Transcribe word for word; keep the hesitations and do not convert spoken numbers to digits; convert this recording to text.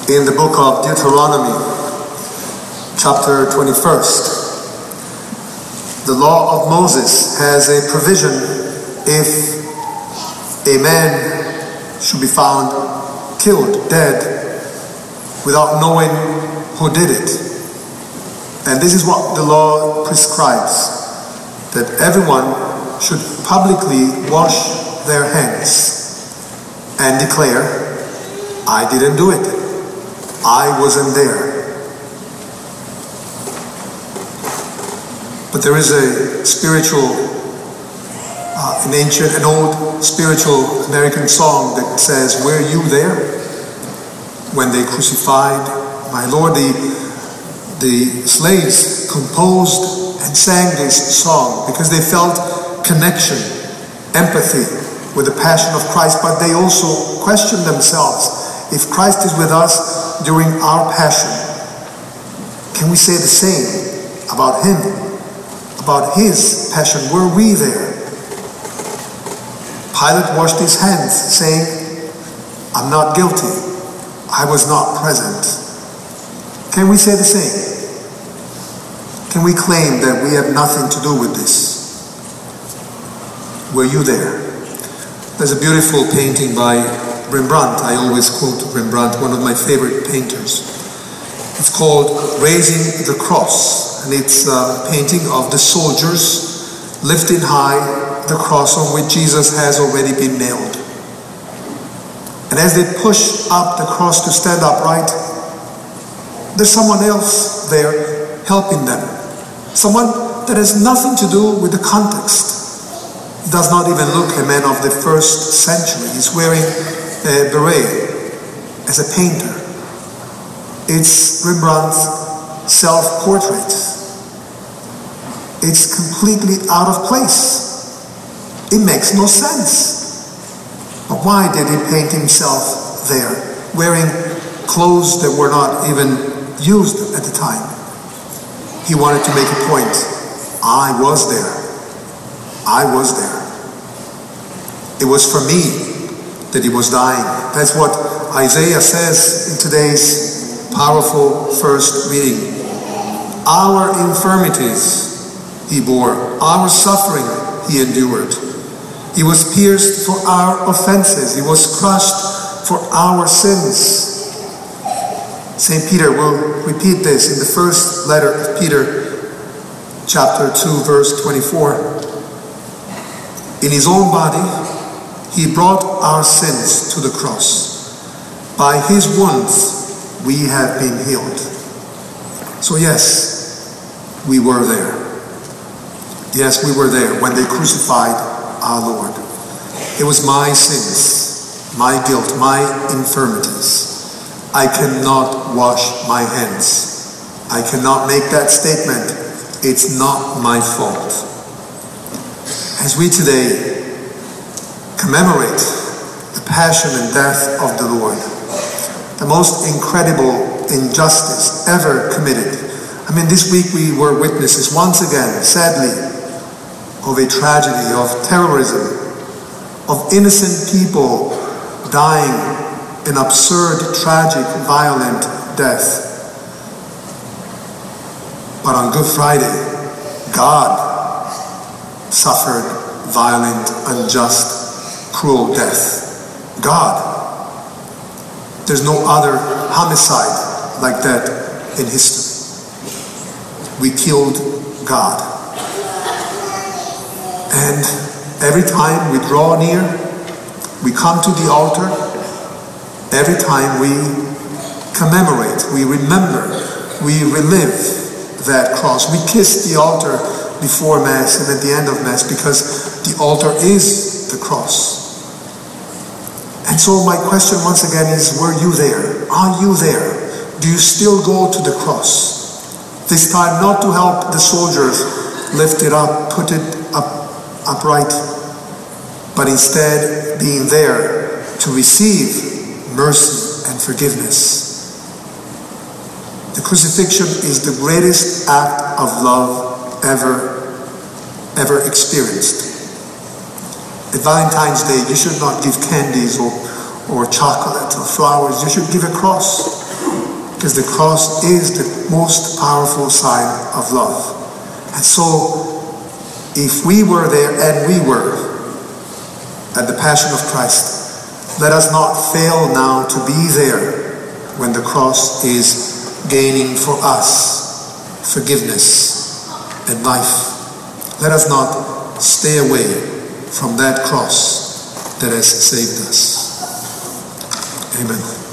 in the book of Deuteronomy, chapter twenty-first. The law of Moses has a provision if a man should be found killed, dead, without knowing who did it. And this is what the law prescribes, that everyone should publicly wash their hands and declare, I didn't do it. I wasn't there. But there is a spiritual, uh, an ancient, an old spiritual American song that says, were you there when they crucified my Lord? The, the slaves composed and sang this song because they felt connection, empathy with the passion of Christ, but they also questioned themselves. If Christ is with us during our passion, can we say the same about him, about his passion? Were we there? Pilate washed his hands, saying, I'm not guilty. I was not present. Can we say the same? Can we claim that we have nothing to do with this? Were you there? There's a beautiful painting by Rembrandt. I always quote Rembrandt, one of my favorite painters. It's called Raising the Cross, and it's a painting of the soldiers lifting high the cross on which Jesus has already been nailed. And as they push up the cross to stand upright, there's someone else there helping them. Someone that has nothing to do with the context. He does not even look a man of the first century. He's wearing a beret as a painter. It's Rembrandt's self-portrait. It's completely out of place. It makes no sense. But why did he paint himself there, wearing clothes that were not even used at the time? He wanted to make a point. I was there. I was there. It was for me that he was dying. That's what Isaiah says in today's powerful first reading. Our infirmities he bore, our suffering he endured. He was pierced for our offenses. He was crushed for our sins. Saint Peter will repeat this in the first letter of Peter, chapter two, verse twenty-four. In his own body, he brought our sins to the cross. By his wounds, we have been healed. So yes, we were there. Yes, we were there when they crucified our Lord. It was my sins, my guilt, my infirmities. I cannot wash my hands. I cannot make that statement. It's not my fault. As we today commemorate the passion and death of the Lord, the most incredible injustice ever committed. I mean, this week we were witnesses once again, sadly, of a tragedy, of terrorism, of innocent people dying an absurd, tragic, violent death. But on Good Friday, God suffered violent, unjust, cruel death. God. There's no other homicide like that in history. We killed God. And every time we draw near, we come to the altar, every time we commemorate, we remember, we relive that cross. We kiss the altar before Mass and at the end of Mass because the altar is the cross. And so my question once again is, were you there? Are you there? Do you still go to the cross? This time not to help the soldiers lift it up, put it up upright, but instead being there to receive mercy and forgiveness. The crucifixion is the greatest act of love ever, ever experienced. At Valentine's Day, you should not give candies or, or chocolate or flowers. You should give a cross. because the cross is the most powerful sign of love. And so, if we were there, and we were, at the Passion of Christ, let us not fail now to be there when the cross is gaining for us forgiveness and life. Let us not stay away from that cross that has saved us. Amen.